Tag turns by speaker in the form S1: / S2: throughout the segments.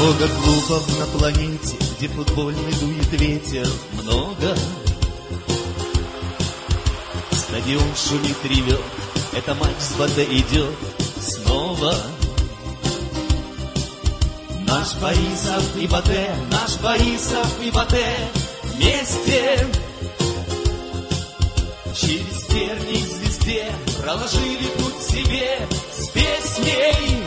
S1: Много клубов на планете, где футбольный дует ветер. Много. Стадион шумит, ревет, это матч с БТ идет снова. Наш Борисов и БТ, наш Борисов и БТ вместе. Через тернии к звезде проложили путь себе с песней.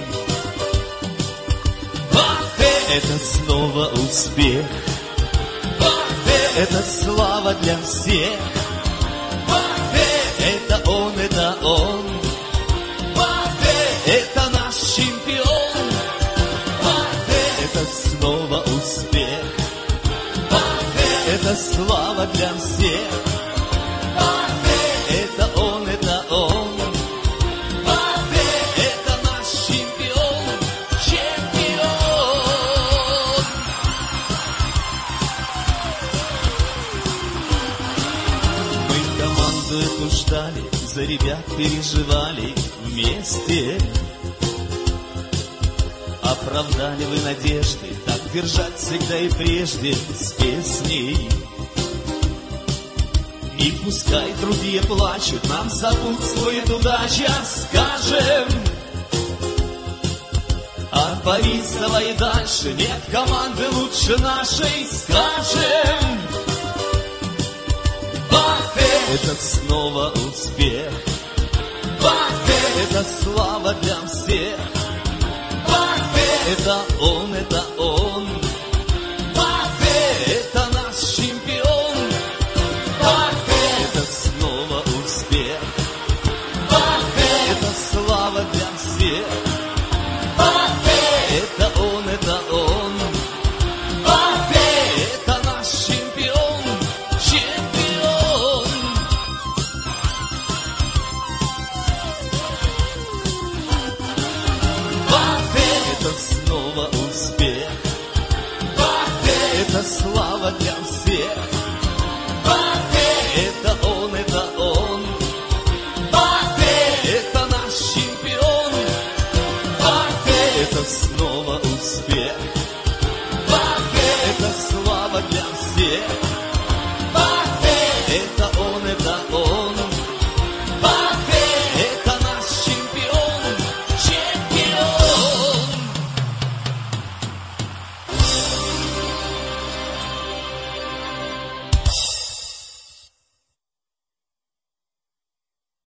S1: БТ — это снова успех. БТ — это слава для всех. БТ — это он, это он. БТ — это наш чемпион. БТ — это снова успех. БТ — это слава для всех. БТ — это он, это он. БТ — это наш чемпион, чемпион. Мы команду эту ждали, за ребят переживали вместе. Оправдали вы надежды, так держать всегда и прежде с песней. И пускай другие плачут, нам сопутствует удача, скажем. От Борисова и дальше нет команды лучше нашей, скажем. БТ — это снова успех. БТ — это слава для всех. БТ — это он, это он. БТ — это наш чемпион. БТ — это снова успех. БТ — это слава для всех. БТ — это он, это он. БТ — это наш чемпион, чемпион. БТ — это снова успех. БТ — это слава для всех.